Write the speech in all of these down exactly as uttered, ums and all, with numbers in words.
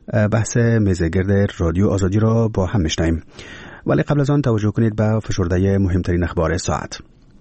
بحث میزگرد رادیو آزادی را با هم میشنویم، ولی قبل از آن توجه کنید به فشرده مهمترین اخبار ساعت.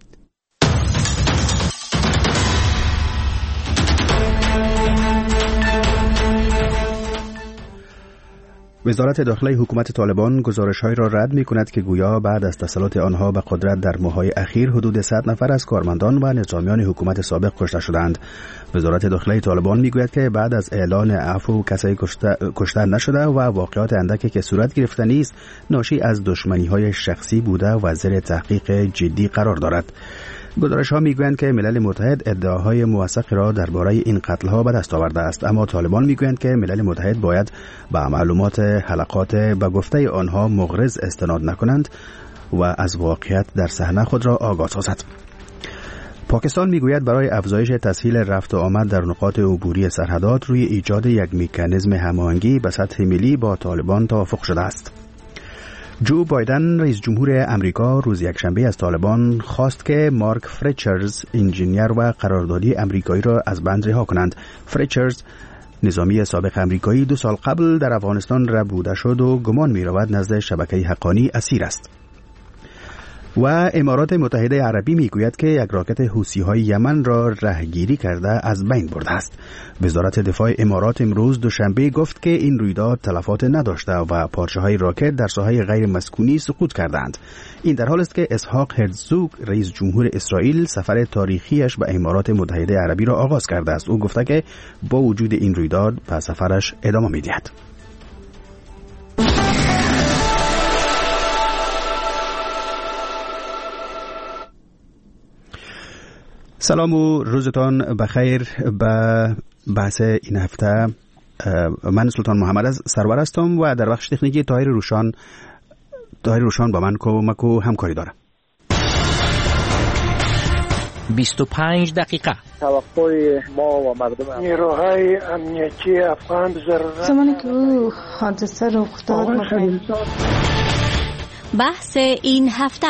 وزارت داخله حکومت طالبان گزارش‌هایی را رد می‌کند که گویا بعد از تسلط آنها به قدرت در ماه‌های اخیر حدود صد نفر از کارمندان و نظامیان حکومت سابق کشته شدند. وزارت داخله طالبان می‌گوید که بعد از اعلان عفو کسی کشته نشده و واقعات اندکی که صورت گرفته نیست ناشی از دشمنی‌های شخصی بوده و زیر تحقیق جدی قرار دارد. گزارش‌ها می‌گویند که ملل متحد ادعاهای موثق را درباره این قتل‌ها به دست آورده است، اما طالبان می‌گویند که ملل متحد باید به معلومات حلقات به گفته آنها مغرض استناد نکنند و از واقعیت در صحنه خود را آگاه سازد. پاکستان میگوید برای افزایش تسهیل رفت و آمد در نقاط عبوری سرحدات روی ایجاد یک مکانیزم هماهنگی به سطح ملی با طالبان توافق شده است. جو بایدن رئیس جمهور امریکا روز یکشنبه از طالبان خواست که مارک فریچرز انجینیر و قراردادی امریکایی را از بند رها کنند. فریچرز نظامی سابق امریکایی دو سال قبل در افغانستان ربوده شد و گمان می رود نزد شبکه حقانی اسیر است. و امارات متحده عربی میگوید که یک راکت حوثی‌های یمن را رهگیری کرده از بین برده است. وزارت دفاع امارات امروز دوشنبه گفت که این رویداد تلفات نداشته و پارچه‌های راکت در ساحه غیر مسکونی سقوط کردند. این در حال است که اسحاق هرزوگ رئیس جمهور اسرائیل سفر تاریخیش به امارات متحده عربی را آغاز کرده است. او گفته که با وجود این رویداد به سفرش ادامه می‌دهد. سلام و روزتان بخیر. به بحث این هفته من سلطان محمد از سرور هستم و در بخش تکنیکی طاهر روشان طاهر روشان با من کمک و همکاری داره. بیست و پنج دقیقه توقع ما و مردم نیروهای امنیتی افغان ضرورت زمانی که او حادثه رخ داد بحث این هفته.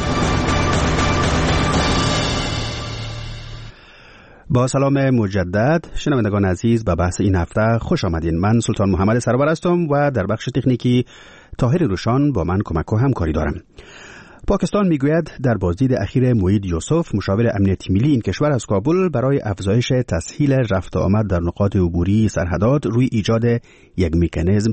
با سلام مجدد شنوندگان عزیز، به بحث این هفته خوش آمدین. من سلطان محمد سرور هستم و در بخش تکنیکی طاهر روشان با من کمک و همکاری دارم. پاکستان میگوید در بازدید اخیر موید یوسف مشاور امنیتی ملی این کشور از کابل برای افزایش تسهیل رفت و آمد در نقاط عبوری سرحدات روی ایجاد یک مکانیزم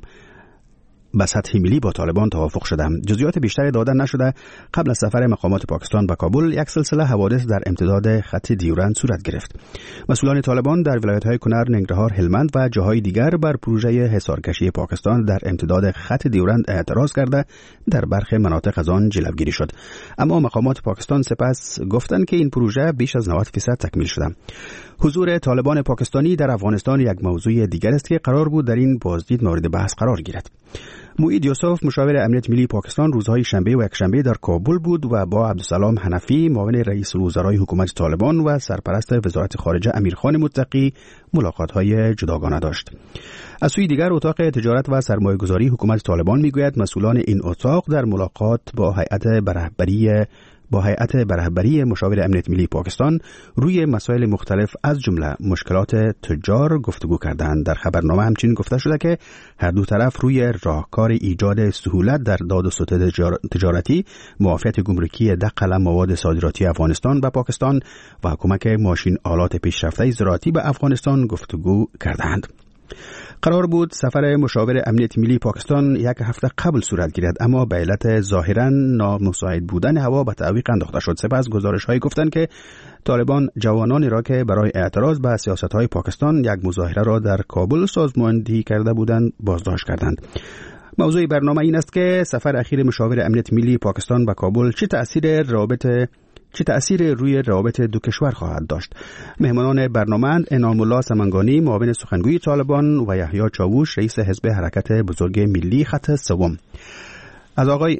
به سطح ملی با طالبان توافق شده. جزئیات بیشتری داده نشده. قبل از سفر مقامات پاکستان به کابل یک سلسله حوادث در امتداد خط دیورند صورت گرفت. مسئولان طالبان در ولایت‌های کنر، ننگرهار، هلمند و جاهای دیگر بر پروژه حصارکشی پاکستان در امتداد خط دیورند اعتراض کرده در برخی مناطق از آن جلوگیری شد. اما مقامات پاکستان سپس گفتند که این پروژه بیش از نود درصد تکمیل شده. حضور طالبان پاکستانی در افغانستان یک موضوع دیگر است که قرار بود در این بازدید مورد بحث قرار گیرد. موید یوسف مشاور امنیت ملی پاکستان روزهای شنبه و یکشنبه در کابل بود و با عبدالسلام حنفی معاون رئیس الوزرای حکومت طالبان و سرپرست وزارت خارجه امیرخان متقی ملاقات‌های جداگانه داشت. از سوی دیگر اتاق تجارت و سرمایه‌گذاری حکومت طالبان میگوید مسئولان این اتاق در ملاقات با هیئت برهبری با هیئت برهبری مشاور امنیت ملی پاکستان روی مسائل مختلف از جمله مشکلات تجار گفتگو کردند. در خبرنامه همچنین گفته شده که هر دو طرف روی راهکار ایجاد سهولت در داد و ستد تجارتی، معافیت گمرکی دخل مواد صادراتی افغانستان به پاکستان و کمک ماشین آلات پیشرفته زراعتی به افغانستان گفتگو کردند. قرار بود سفر مشاور امنیت ملی پاکستان یک هفته قبل صورت گیرد، اما به علت ظاهراً نامساعد بودن هوا به تعویق انداخته شد. سپس گزارش‌هایی گفتند که طالبان جوانانی را که برای اعتراض به سیاست‌های پاکستان یک مظاهره را در کابل سازماندهی کرده بودند بازداشت کردند. موضوع برنامه این است که سفر اخیر مشاور امنیت ملی پاکستان به کابل چه تأثیر رابطه چه تأثیر روی روابط دو کشور خواهد داشت. مهمانان برنامه انعام الله سمنگانی معاون سخنگوی طالبان و یحیی چاووش رئیس حزب حرکت بزرگ ملی خط سوم. از آقای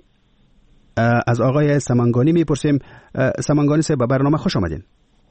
از آقای سمنگانی میپرسیم. سمنگانی صاحب، به برنامه خوش آمدین.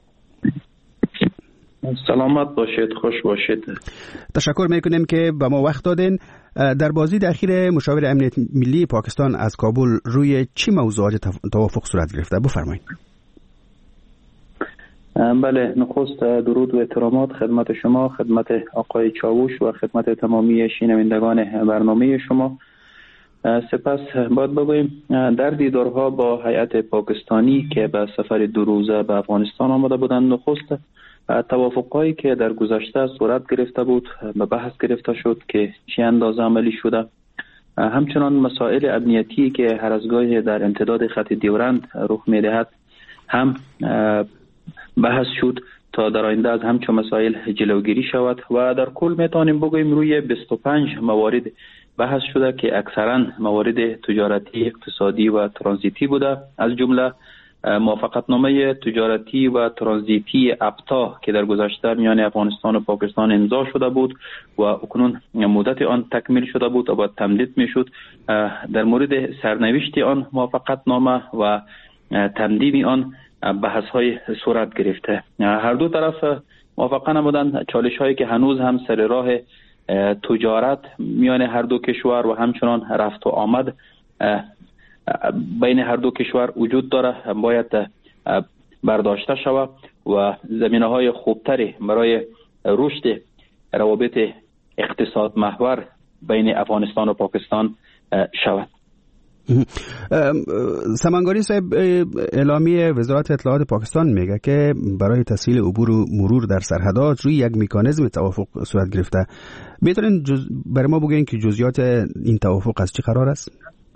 سلامت باشید، خوش باشید. تشکر میکنیم که به ما وقت دادین. در بازدید اخیر مشاور امنیت ملی پاکستان از کابل روی چی موضوعات توافق صورت گرفته؟ بفرمایید. بله، نخست درود و احترامات خدمت شما، خدمت آقای چاوش و خدمت تمامی شنوندگان برنامه شما. سپس باید بگوییم در دیدارها با هیئت پاکستانی که به سفر دو روزه به افغانستان آمده بودند، نخست توافقایی که در گذشته صورت گرفته بود به بحث گرفته شد که چه اندازه عملی شده. همچنان مسائل امنیتی که هر از گاهی در امتداد خط دیورند رخ می‌دهد هم بحث شد تا در آینده از همچون مسائل جلوگیری شود و در کل میتونیم بگوییم روی بیست و پنج موارد بحث شده که اکثرا موارد تجارتی، اقتصادی و ترانزیتی بوده. از جمله موافقتنامه تجارتی و ترانزیتی ابتا که در گذشته میان افغانستان و پاکستان امضا شده بود و اکنون مدت آن تکمیل شده بود و باید تمدید میشد. در مورد سرنوشت آن موافقتنامه و تمدید آن بحث های صورت گرفته. هر دو طرف موافقه نمودند چالش هایی که هنوز هم سر راه تجارت میان هر دو کشور و همچنان رفت و آمد بین هر دو کشور وجود داره باید برداشته شود و زمینه های خوبتری برای رشد روابط اقتصاد محور بین افغانستان و پاکستان شود. سمنگاری صاحب، اعلامیه وزارت اطلاعات پاکستان میگه که برای تسهیل عبور و مرور در سرحدات روی یک مکانیزم توافق صورت گرفته. میتونین جز... برای ما بگین که جزئیات این توافق از چه قرار است؟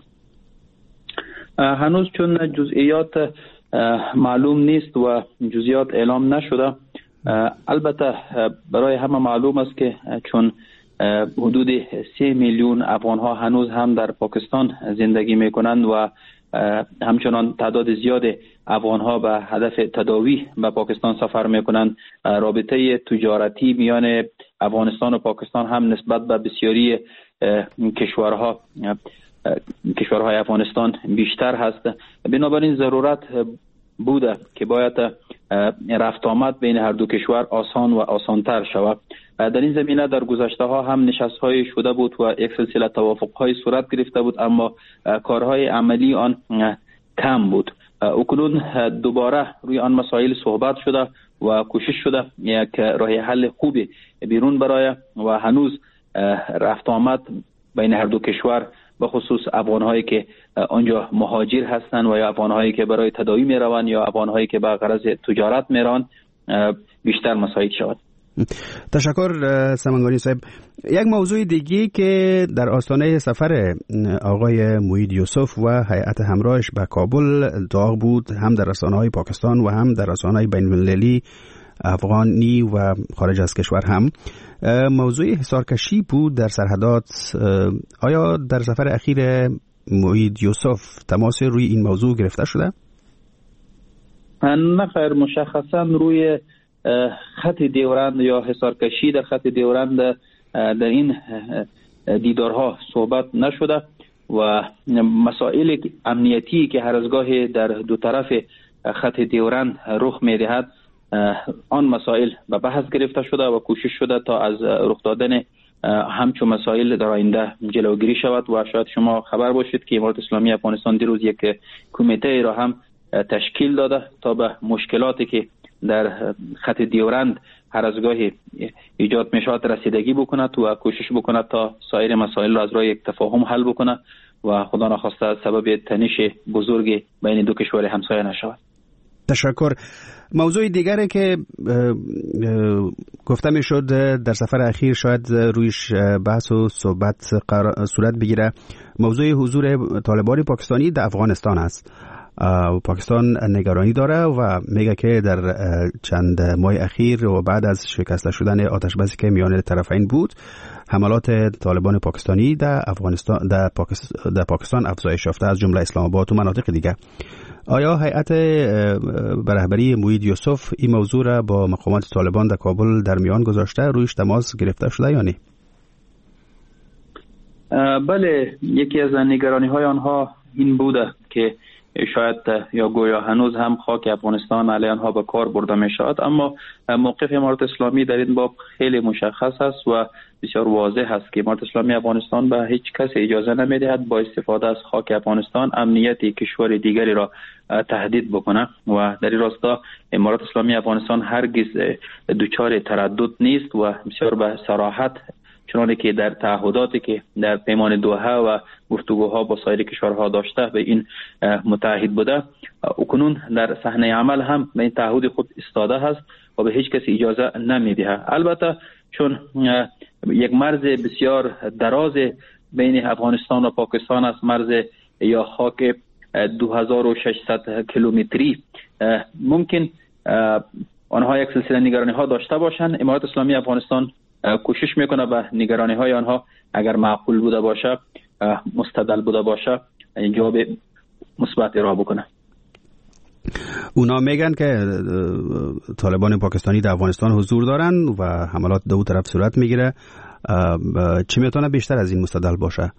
هنوز چون جزئیات معلوم نیست و جزئیات اعلام نشده. البته برای همه معلوم است که چون حدود سه میلیون افغان ها هنوز هم در پاکستان زندگی میکنند و همچنان تعداد زیاد افغان ها به هدف تداوی به پاکستان سفر میکنند، رابطه تجارتی میان افغانستان و پاکستان هم نسبت به بسیاری کشورها کشورهای افغانستان بیشتر هست. بنابراین ضرورت بوده که باید رفت آمد بین هر دو کشور آسان و آسانتر شود. در این زمینه در گذشته ها هم نشست های شده بود و یک سلسله توافق های صورت گرفته بود، اما کارهای عملی آن کم بود. اکنون دوباره روی آن مسائل صحبت شده و کوشش شده یک راه حل خوبی بیرون برای و هنوز رفت آمد بین هر دو کشور به خصوص افغان‌هایی که آنجا مهاجر هستند و یا افغان‌هایی که برای تداوی می‌روند یا افغان‌هایی که به غرض تجارت می‌روند بیشتر مساعد شود. تشکر سمنگانی صاحب. یک موضوع دیگی که در آستانه سفر آقای موید یوسف و هیئت همراهش به کابل داغ بود، هم در رسانه‌های پاکستان و هم در رسانه‌های بین‌المللی افغانی و خارج از کشور هم، موضوع حصارکشی بود در سرحدات. آیا در سفر اخیر موید یوسف تماس روی این موضوع گرفته شده؟ نه خیر، مشخصا روی خط دیورند یا حصارکشی در خط دیورند در این دیدارها صحبت نشده و مسائل امنیتی که هر از گاهی در دو طرف خط دیورند رخ می‌دهد آن مسائل به بحث گرفته شده و کوشش شده تا از رخ دادن همچون مسائل در آینده جلوگیری شود. و شاید شما خبر باشید که امارت اسلامی افغانستان دیروز یک کمیته را هم تشکیل داده تا به مشکلاتی که در خط دیورند هر از گاهی ایجاد می شود رسیدگی بکند و کوشش بکند تا سایر مسائل را از راه یک تفاهم حل بکند و خدا نخواسته سبب تنش بزرگ بین دو کشور همسایه نشود. تشکر. موضوع دیگری که گفته می شد در سفر اخیر شاید رویش بحث و صحبت صورت بگیره، موضوع حضور طالبان پاکستانی در افغانستان است. پاکستان نگرانی داره و میگه که در چند ماه اخیر و بعد از شکست شدن آتش بسی که میان طرفین بود، حملات طالبان پاکستانی در افغانستان در پاکستان, در پاکستان افزایش یافته، از جمله اسلام آباد و مناطق دیگه. آیا هیئت به رهبری موید یوسف این موضوع را با مقامات طالبان در کابل در میان گذاشته، رویش تماس گرفته شده یا نه؟ بله، یکی از نگرانی های آنها این بوده که شاید یا گویا هنوز هم خاک افغانستان علیه آنها به کار برده می شود، اما موقف امارت اسلامی در این باب خیلی مشخص است و بسیار واضح است که امارت اسلامی افغانستان به هیچ کسی اجازه نمیدهد با استفاده از خاک افغانستان امنیت کشور دیگری را تهدید بکنه و در این راستا امارت اسلامی افغانستان هرگز دچار تردد نیست و بسیار به صراحت، چنانه که در تعهداتی که در پیمان دوحه و گفتگوها با سایر کشورها داشته به این متعهد بوده، اکنون در صحنه عمل هم به این تعهد خود ایستاده است و به هیچ کسی اجازه نمیده. البته چون یک مرز بسیار دراز بین افغانستان و پاکستان است، مرز یا خاک دو هزار و ششصد کیلومتری، ممکن آنها یک سلسله نگرانی ها داشته باشند. امارت اسلامی افغانستان کوشش میکنه به نگرانی های آنها اگر معقول بوده باشه، مستدل بوده باشه، جواب مثبت ارائه بکنه. اونا میگن که طالبان پاکستانی در افغانستان حضور دارن و حملات دو طرف صورت میگیره. چی میتونه بیشتر از این مستدل باشه؟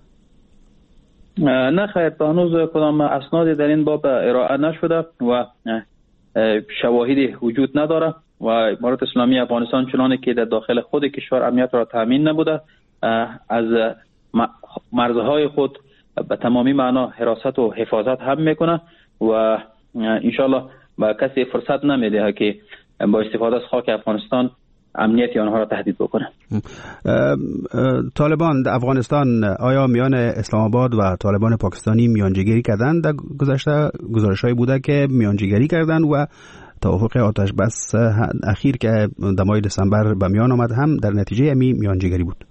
نه خیر، تا هنوز کدام اسنادی در این باب ارائه نشده و شواهدی وجود نداره و امارت اسلامی افغانستان چنانه که در داخل خود کشور امنیت را تامین نبوده، از مرزهای خود به تمامی معنا حراست و حفاظت هم میکنه و انشالله با کسی فرصت نمیده که با استفاده از خاک افغانستان امنیت آنها را تهدید بکنه. طالبان در افغانستان آیا میان اسلام آباد و طالبان پاکستانی میانجیگری کردند؟ در گذشته گزارش‌هایی بوده که میانجیگری کردند و توافق آتش بس اخیر که در ماه دسامبر به میان آمد هم در نتیجه امی میانجیگری بود.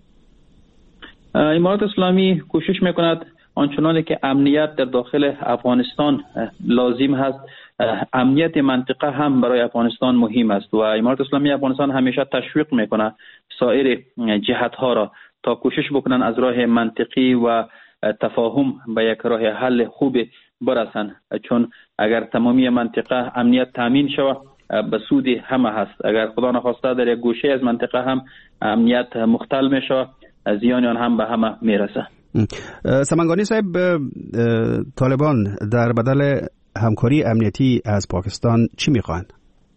امارت اسلامی کوشش میکند آنچنانی که امنیت در داخل افغانستان لازم هست، امنیت منطقه هم برای افغانستان مهم است و امارت اسلامی افغانستان همیشه تشویق میکنه سایر جهت ها را تا کوشش بکنن از راه منطقی و تفاهم به یک راه حل خوب برسن، چون اگر تمامی منطقه امنیت تامین شود به سود همه هست. اگر خدا نخواسته در یک گوشه از منطقه هم امنیت مختل می شود، زیان آن هم به همه میرسه. سمنگانی صاحب، طالبان در بدل همکاری امنیتی از پاکستان چی میخواهند؟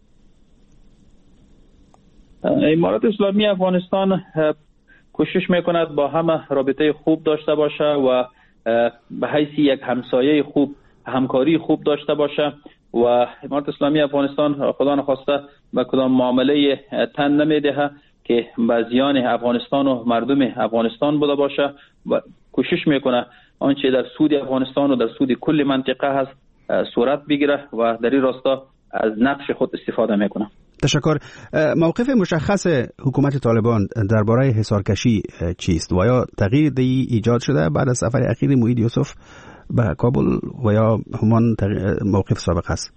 امارت اسلامی افغانستان کوشش میکند با همه رابطه خوب داشته باشه و به حیث یک همسایه خوب همکاری خوب داشته باشه و امارت اسلامی افغانستان خدا نخواسته به کدام معامله تن نمیده که به زیان افغانستان و مردم افغانستان بوده باشه و کوشش میکنه آنچه در سود افغانستان و در سود کل منطقه هست صورت بگیره و در این راستا از نقش خود استفاده میکنه. تشکر. موقف مشخص حکومت طالبان درباره حصارکشی چیست و یا تغییر دی ایجاد شده بعد از سفر اخیر موحید یوسف به کابل و یا همان موقف سابق است؟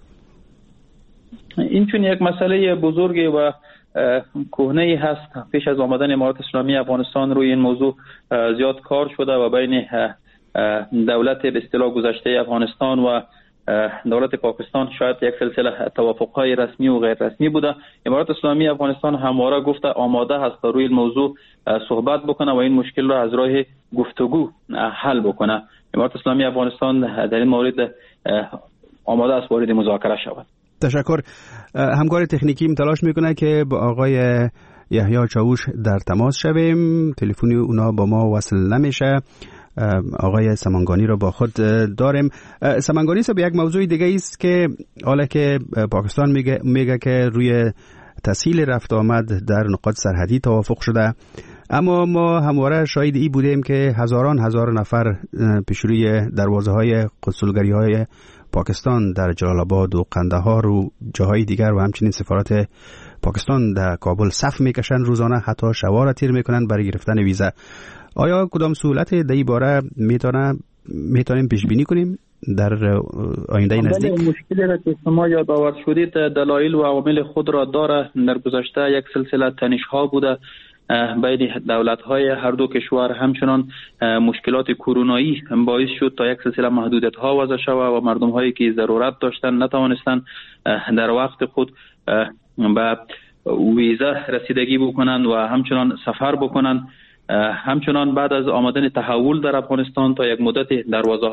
این چون یک مسئله بزرگی و کهنه‌ای هست. پیش از آمدن امارت اسلامی افغانستان روی این موضوع زیاد کار شده و بین دولت به اصطلاح گذشته افغانستان و دولت پاکستان شاید یک سلسله توافق‌های رسمی و غیر رسمی بوده. امارت اسلامی افغانستان همواره گفته آماده است تا روی این موضوع صحبت بکنه و این مشکل را از راه گفتگو حل بکنه. امارت اسلامی افغانستان در این مورد آماده است وارد مذاکره شود. تشکر. همکار تکنیکی تلاش میکنه که با آقای یحیی چاوش در تماس شویم، تلفنی اونا با ما وصل نمیشه. آقای سمنگانی رو با خود داریم. سمنگانی صاحب، یک موضوع دیگه است که حالا که پاکستان میگه میگه که روی تسهیل رفت آمد در نقاط سرحدی توافق شده، اما ما همواره شاهد ای بودیم که هزاران هزار نفر پیش روی دروازه های قنسولگری های پاکستان در جلال آباد و قندهار و جاهای دیگر و همچنین سفارت پاکستان در کابل صف میکشن روزانه، حتی شبا را تیر میکنن برای گرفتن ویزا. آیا کدام سهولت در این باره میتونه میتونیم پیش بینی کنیم در آینده نزدیک؟ مشکلی را که شما یادآور شدید دلایل و عوامل خود را داره. در گذشته یک سلسله تنش‌ها بوده بین دولت‌های هر دو کشور، همچنان مشکلات کرونایی باعث شد تا یک سلسله محدودیت‌ها وضع شود و مردم‌هایی که ضرورت داشتن نتوانستن در وقت خود به ویزا رسیدگی بکنند و همچنان سفر بکنند. همچنان بعد از آمدن تحول در افغانستان تا یک مدت دروازه‌ها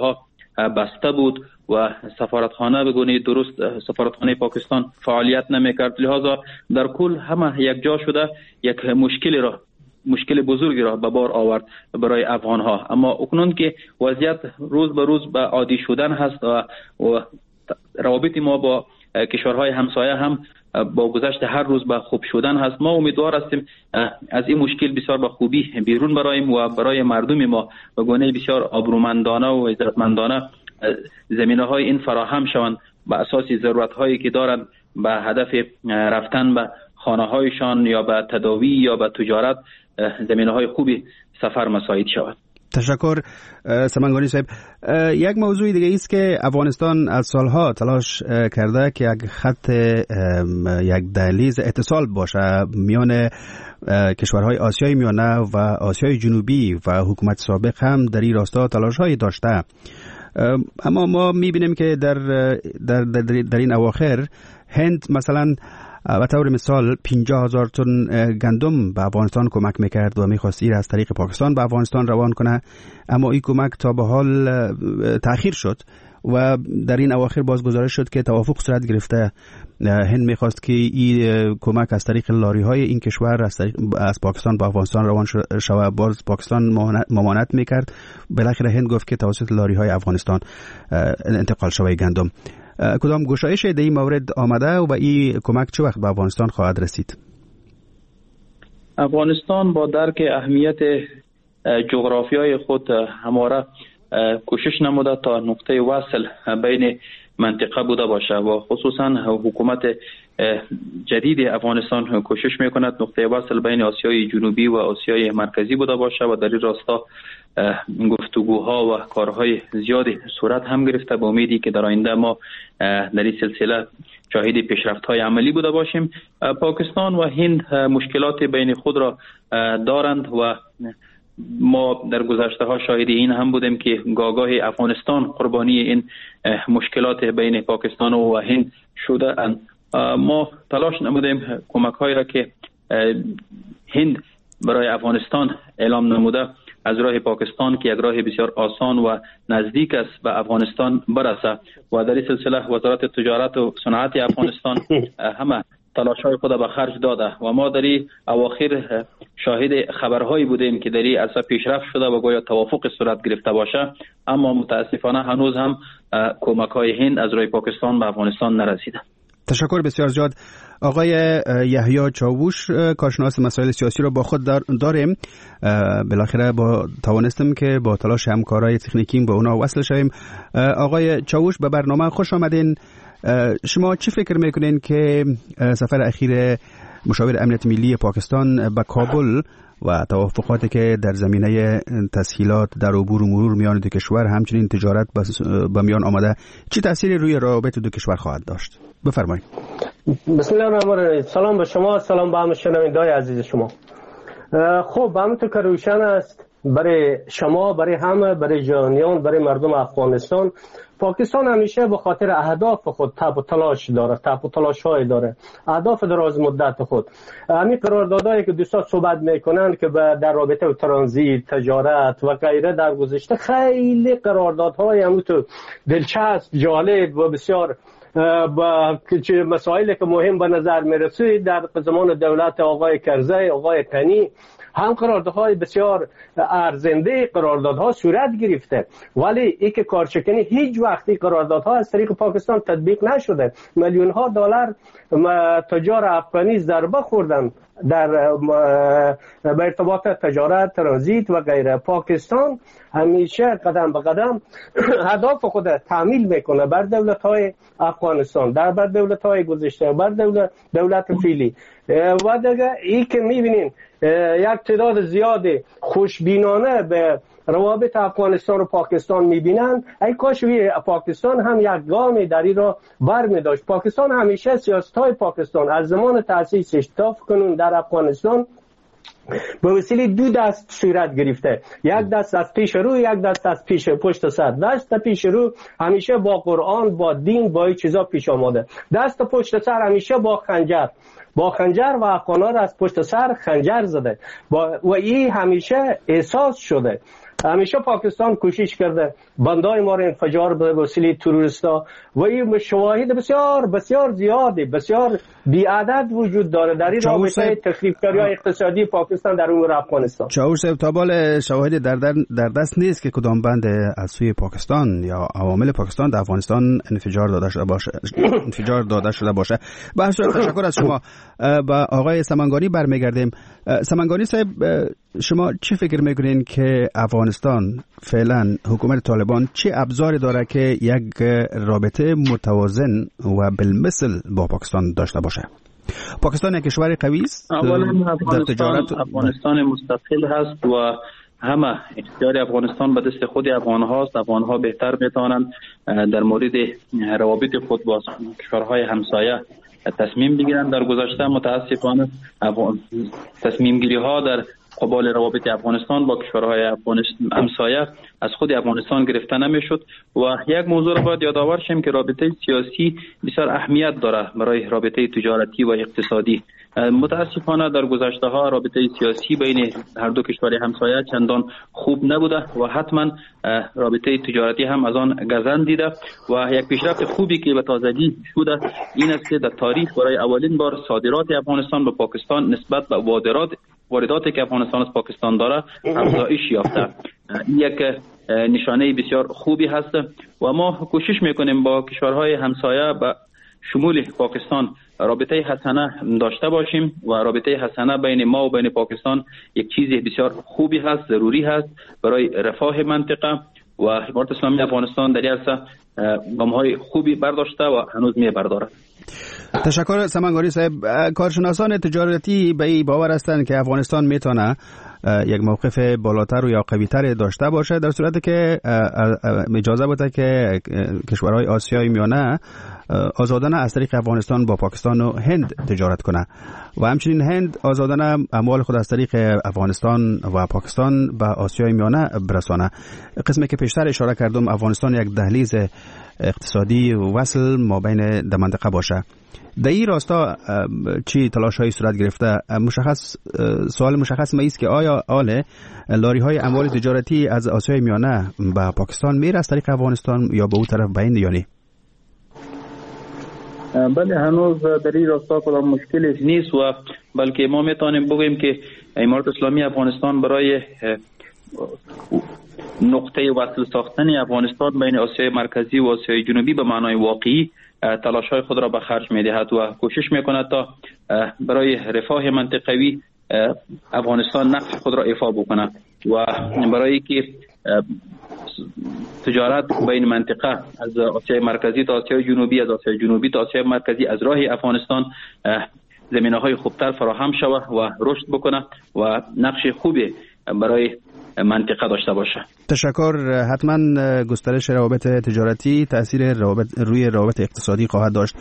بسته بود و سفارتخانه به گونه درست سفارتخانه پاکستان فعالیت نمیکرد. لذا در کل همه یک جا شده یک مشکلی را مشکل بزرگی را به بار آورد برای افغان ها. اما اکنون که وضعیت روز به روز به عادی شدن هست و, و روابط ما با کشورهای همسایه هم با گذشت هر روز به خوب شدن هست، ما امیدوار هستیم از این مشکل بسیار به خوبی بیرون براییم و برای مردم ما به گونه بسیار آبرومندانه و عزتمندانه زمینه های این فراهم شوند به اساس ضرورت هایی که دارند به هدف رفتن به خانه هایشان یا به تداوی یا به تجارت زمینه های خوبی سفر مساعد شود. تشکر سمنگانی صاحب. یک موضوع دیگه است که افغانستان از سالها تلاش کرده که یک خط یک دهلیز اتصال باشه میان کشورهای آسیای میانه و آسیای جنوبی و حکومت سابق هم در این راستا تلاش‌هایی داشته، اما ما می‌بینیم که در در در, در این اواخر هند مثلا و طور مثال پنجاه هزار تن گندم به افغانستان کمک میکرد و میخواست این از طریق پاکستان به افغانستان روان کنه، اما این کمک تا به حال تأخیر شد و در این اواخر باز گزارش شد که توافق صورت گرفته. هند میخواست که این کمک از طریق لاری های این کشور از, از پاکستان به افغانستان روان شود، باز پاکستان ممانعت میکرد. بالاخره هند گفت که توسط لاری های افغانستان انتقال شود گندم. کدام گشایش در این مورد آمده و این کمک چه وقت به افغانستان خواهد رسید؟ افغانستان با درک اهمیت جغرافیای خود همواره کوشش نموده تا نقطه وصل بین منطقه بوده باشه و خصوصا حکومت جدید افغانستان کوشش میکند نقطه وصل بین آسیای جنوبی و آسیای مرکزی بوده باشه و در این راستا گفتگوها و کارهای زیادی صورت هم گرفته با امیدی که در آینده ما در این سلسله شاهد پیشرفت‌های عملی بوده باشیم. پاکستان و هند مشکلات بین خود را دارند و ما در گذشته ها شاهد این هم بودیم که گاگاه افغانستان قربانی این مشکلات بین پاکستان و هند شده اند. ما تلاش نمودیم کمک هایی را که هند برای افغانستان اعلام نموده از راه پاکستان که یک راه بسیار آسان و نزدیک است به افغانستان برسه و در این سلسله وزارت تجارت و صنعت افغانستان همه تلاش‌های خود به خرج داده و ما در این اواخر شاهد خبرهایی بودیم که در این عرصه پیشرفت شده و گویا توافق صورت گرفته باشه، اما متاسفانه هنوز هم کمک‌های هند از راه پاکستان به افغانستان نرسیده. تشکر بسیار زیاد. آقای یحیی چاووش، کارشناس مسائل سیاسی را با خود داریم. بالاخره با توانستیم که با تلاش همکارای تکنیکی با اونا وصل شویم. آقای چاووش به برنامه خوش آمدین. شما چی فکر میکنین که سفر اخیر مشاور امنیت ملی پاکستان به کابل و توافقاتی که در زمینه تسهیلات در عبور و مرور میان دو کشور همچنین تجارت به میان آمده چه تأثیری روی روابط دو کشور خواهد داشت؟ بفرمایید. بسم الله الرحمن الرحیم. سلام به شما، سلام به همه شنوندگان عزیز شما. خب همونطور که روشن است برای شما، برای همه، برای جهانیان، برای مردم افغانستان، پاکستان همیشه به خاطر اهداف خود تب و تلاش داره، تب و تلاش های داره، اهداف دراز مدت خود. همین قراردادهایی که دوستان صحبت میکنن که در رابطه ترانزیت، تجارت و غیره در گذشته خیلی قراردادهای همونطور دلچسب، جالب و بسیار با مسائلی که مهم به نظر میرسید در زمان دولت آقای کرزی، آقای کنی هم قراردادهای بسیار ارزنده قراردادها صورت گرفته، ولی ای که کارشکنی هیچ وقتی قراردادها از طریق پاکستان تطبیق نشده. میلیون ها دلار تجار افغانی ضربه خوردن در به ارتباط تجارت، ترانزیت و غیره. پاکستان همیشه قدم به قدم اهداف خود تعمیل میکنه بر دولت های افغانستان، در بر دولت های گذشته، بر دولت دولت فعلی. و دیگه ای که میبینین یک تعداد زیاد خوشبینانه به روابط افغانستان و پاکستان میبینند، ای کاش پاکستان هم یک گام در این را بر می داشت. پاکستان همیشه سیاست های پاکستان از زمان تأسیسش تا کنون در افغانستان به وسیله دو دست صورت گرفته، یک دست از پیش رو، یک دست از پیش پشت سر. دست پیش رو همیشه با قرآن، با دین، با این چیزا پیش آمده. دست پشت سر همیشه با خنجر، با خنجر و افغانا را از پشت سر خنجر زده و این همیشه احساس شده. همیشه پاکستان کوشش کرده بندای ما را انفجار به وسیله تروریستا و این شواهد بسیار بسیار زیادی بسیار بی‌عدد وجود داره در این رابطه تخریبکاری اقتصادی پاکستان در امور افغانستان. چاوش صاحب تا بال شواهد در, در در دست نیست که کدام بند از سوی پاکستان یا عوامل پاکستان در افغانستان انفجار داده شده باشه انفجار داده شده باشه. بحث تشکر از شما. با آقای سمنگانی برمیگردیم. سمنگانی صاحب، شما چی فکر میکنین که افغانستان فعلا حکومت طالبان چه ابزاری داره که یک رابطه متوازن و بالمثل با پاکستان داشته باشه؟ پاکستان یک کشور قوی است در تجارت. افغانستان مستقل هست و همه اختیار افغانستان به دست خود افغان هاست. افغان ها بهتر میتوانند در مورد روابط خود با کشورهای همسایه تصمیم بگیرند. در گذشته متاسفانه تصمیم گیری ها در قبال روابط افغانستان با کشورهای همسایه از خود افغانستان گرفته نمیشد و یک موضوع را باید یادآور شیم که رابطه سیاسی بسیار اهمیت داره برای رابطه تجارتی و اقتصادی. متاسفانه در گذشته ها رابطه سیاسی بین هر دو کشور همسایه چندان خوب نبوده و حتما رابطه تجارتی هم از آن گزند دیده و یک پیشرفت خوبی که به تازگی شده این است که در تاریخ برای اولین بار صادرات افغانستان به پاکستان نسبت به واردات وارداتی که افغانستان از پاکستان داره افزایش یافته. یک نشانه بسیار خوبی هست و ما کوشش میکنیم با کشورهای همسایه به شمول پاکستان رابطه حسنه داشته باشیم و رابطه حسنه بین ما و بین پاکستان یک چیز بسیار خوبی هست، ضروری هست برای رفاه منطقه و امارت اسلامی افغانستان در این عرصه گام‌های خوبی برداشته و هنوز می‌بردارد. تشکر سمنگانی صاحب. کارشناسان تجارتی به این باور هستند که افغانستان میتونه یک موقف بالاتر و یا قوی‌تر داشته باشه در صورتی که اجازه بده که کشورهای آسیای میانه آزادانه از طریق افغانستان با پاکستان و هند تجارت کنه و همچنین هند آزادانه اموال خود از طریق افغانستان و پاکستان به آسیای میانه برسانه. قسمی که پیشتر اشاره کردم افغانستان یک دهلیز اقتصادی وصل ما بین در منطقه باشه. در این راستا چی تلاش های صورت گرفته؟ مشخص سوال مشخص ما است که آیا آل لاری های اموال تجارتی از آسیای میانه به پاکستان میره از طریق افغانستان یا به اون طرف به هند یا نه؟ بله، هنوز در این راستا کدام مشکلی نیست و بلکه ما میتونیم بگوییم که امارت اسلامی افغانستان برای نقطه وصل ساختن افغانستان بین آسیای مرکزی و آسیای جنوبی به معنای واقعی تلاش‌های خود را به خرج می‌دهد و کوشش می‌کند تا برای رفاه منطقوی افغانستان نقش خود را ایفا بکند و برای که تجارت بین منطقه از آسیای مرکزی تا آسیای جنوبی، از آسیای جنوبی تا آسیای مرکزی از راه افغانستان زمینه‌های خوبتر فراهم شود و رشد بکنه و نقش خوبی برای منطقه داشته باشه. تشکر. حتما گسترش روابط تجارتی تأثیر روابط روی روابط اقتصادی خواهد داشت.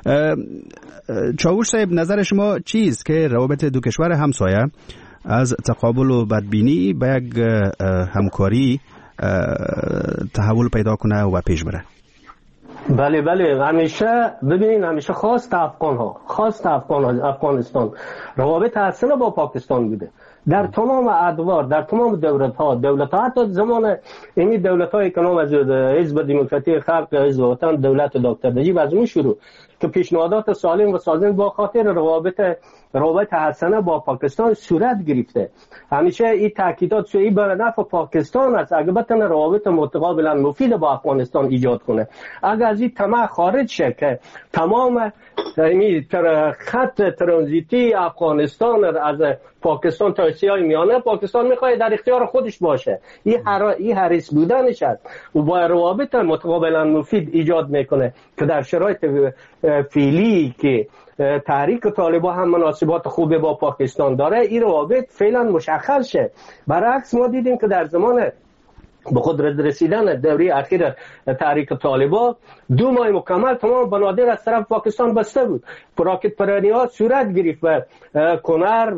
چاوش صاحب، نظر شما چیست که روابط دو کشور همسایه از تقابل و بدبینی به یک همکاری تحول پیدا کنه و پیش بره؟ بله بله، همیشه ببینید همیشه خواست افغان ها خواست افغان افغانستان روابط حسنه با پاکستان بوده در تمام ادوار، در تمام دولت ها دولت ها حتی زمان این دولت های که نام از حزب دموکراتی خلق، حزب وطن، دولت دکتر نجیب از اون شروع که پیشنهادات سالم و سازنده با خاطر روابط روابط حسنه با پاکستان صورت گرفته. همیشه این تاکیدات سوی بر نفع پاکستان است اگه بتونه روابط متقابلا مفید با افغانستان ایجاد کنه. اگر از این طمع خارج شه که تمام این خط ترانزیتی افغانستان از پاکستان تا آسیای میانه پاکستان میخواد در اختیار خودش باشه، این هر این حریص بودنش است و با روابط متقابلا مفید ایجاد میکنه که در شرایط فعلی که تحریک طالبان هم مناسبات خوبه با پاکستان داره این روابط فعلا مشخص شه. برعکس ما دیدیم که در زمان به خود رسیدن دوره اخیر تحریک طالبان دو ماه مکمل تمام بنادر از طرف پاکستان بسته بود. راکت پرانی ها صورت گرفت و کنر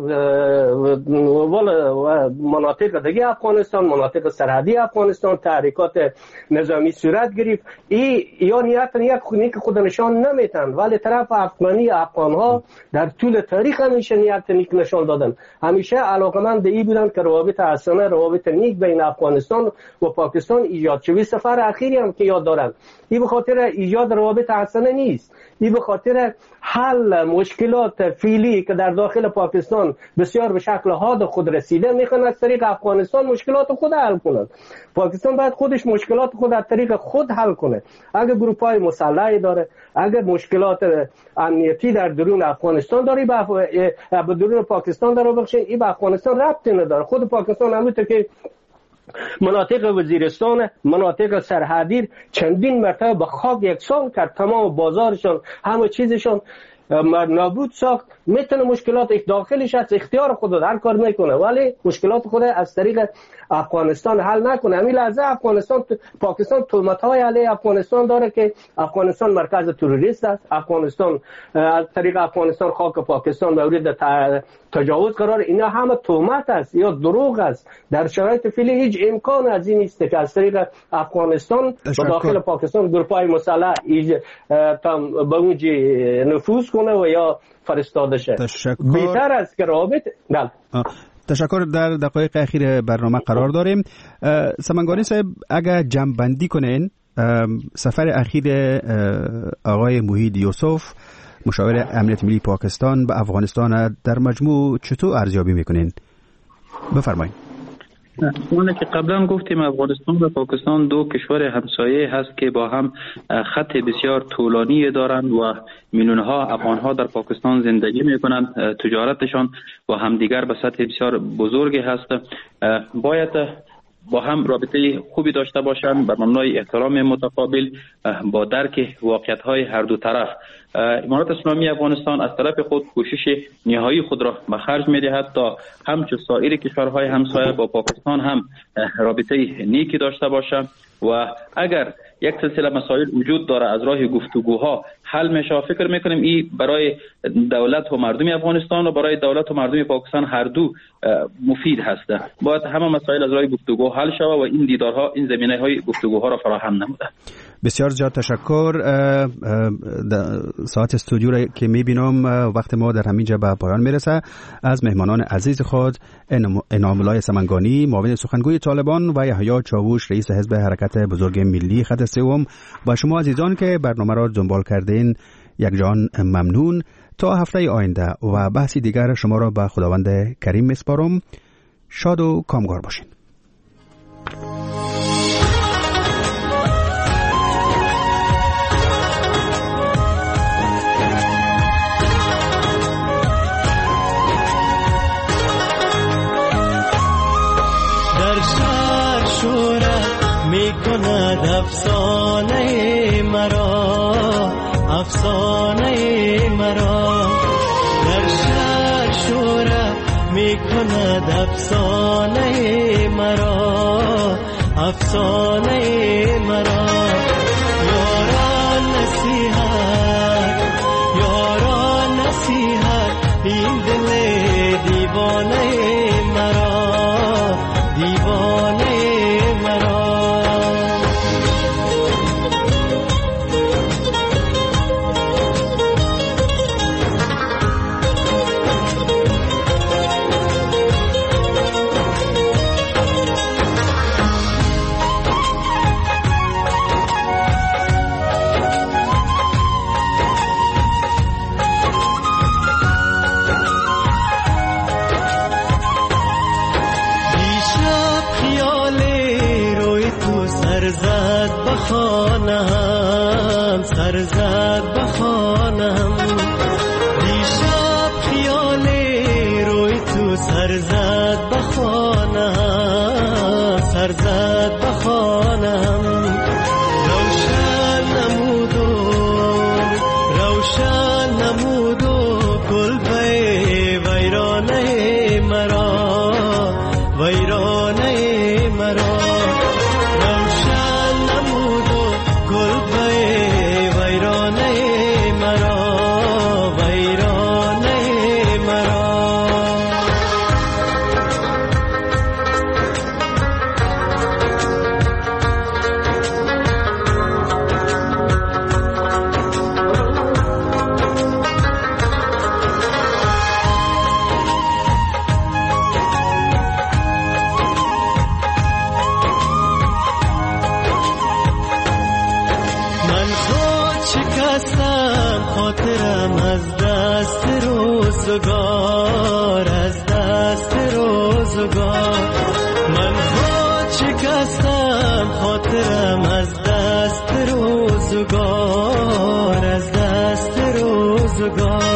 و مناطق دیگه افغانستان، مناطق سرحدی افغانستان تحریکات نظامی صورت گرفت. ای یا نیت نیت خونی که خود نشان نمیتن، ولی طرف افغانی افغان ها در طول تاریخ همیشه نیت نیک نشان دادن، همیشه علاقمند به این بودن که روابط حسنه، روابط نیک بین افغانستان و پاکستان ایجاد شوی. سفر اخیری هم که یاد دارن این به خاطر ایجاد روابط حسنه نیست، این به خاطر حل مشکلات فعلی که در داخل پاکستان بسیار به شکل حاد خود رسیده میخوان از طریق افغانستان مشکلات خود حل کنند. پاکستان باید خودش مشکلات خود از طریق خود حل کنه. اگر گروپ های مسلحی داره، اگر مشکلات امنیتی در درون افغانستان داره، به درون پاکستان داره، بخشین این به افغانستان ربطی نداره. خود پاکستان همونطور که مناطق وزیرستان، مناطق سرحدی چندین مرتبه به خاک یکسان کرد، تمام بازارشان همه چیزشان نابود ساخت. میتونه مشکلات داخلش از اختیار خود هر کار میکنه، ولی مشکلات خود از طریق افغانستان حل نکنه. همین لحظه افغانستان پاکستان تهمت های علیه افغانستان داره که افغانستان مرکز تروریست است، افغانستان از طریق افغانستان خاک پاکستان مورد تجاوز قرار. اینا همه تهمت است یا دروغ است. در شرایط فعلی هیچ امکان از این نیست که از طریق افغانستان و داخل پاکستان گروپ‌های مسلح به اونجا نفوذ کنه و یا فرستاده شه. بهتر است که رابط بله. تشکر. در دقایق اخیر برنامه قرار داریم. سمنگانی صاحب اگر جمع بندی کنین سفر اخیر آقای موحید یوسف مشاور امنیت ملی پاکستان به افغانستان در مجموع چطور ارزیابی میکنین؟ بفرمایید. اونه که قبلا گفتیم افغانستان و پاکستان دو کشور همسایه هست که با هم خط بسیار طولانی دارند و میلیون ها افغان ها در پاکستان زندگی میکنند. تجارتشان با همدیگر به سطح بسیار بزرگی هست. باید با هم رابطه خوبی داشته باشند بر مبنای احترام متقابل با درک واقعیت های هر دو طرف. امارات اسلامی افغانستان از طرف خود کوشش نهایی خود را به خرج می‌دهد تا همچون سایر کشورهای همسایه با پاکستان هم رابطه نیکی داشته باشند و اگر یک سلسله مسائل وجود داره از راه گفتگوها حل میشه. فکر میکنیم این برای دولت و مردم افغانستان و برای دولت و مردم پاکستان هر دو مفید هسته. باید همه مسائل از راه گفتگو حل شود و این دیدارها این زمینه‌های گفتگوها را فراهم نموده. بسیار زیاد تشکر. ساعت استودیو را که میبینم وقت ما در همینجا به پایان میرسه. از مهمانان عزیز خود انعام الله سمنگانی معاون سخنگوی طالبان و یحیی چاووش رئیس حزب حرکت بزرگ ملی خط سوم با شما عزیزان که برنامه را دنبال کردین یک جان ممنون. تا هفته آینده و بحثی دیگر شما را به خداوند کریم میسپارم. شاد و کامگار باشین. میکند افسانه مرا، افسانه مرا در شهر شوره میکند افسانه مرا، افسانه مرا. یاران نصیحت، یاران نصیحت این دل دیوانه مرا، دیوانه مرا. سرزد بخانم، سرزد بخانم دیشب خیال روی تو سرزد بخانم، سرزد بخانم. روشن نمودو، روشن نمودو کلبه ویرانه مرا، ویرانه مرا. خاطرم از دست روزگار، از دست روزگار. من خود شکستم، خاطرم از دست روزگار، از دست روزگار.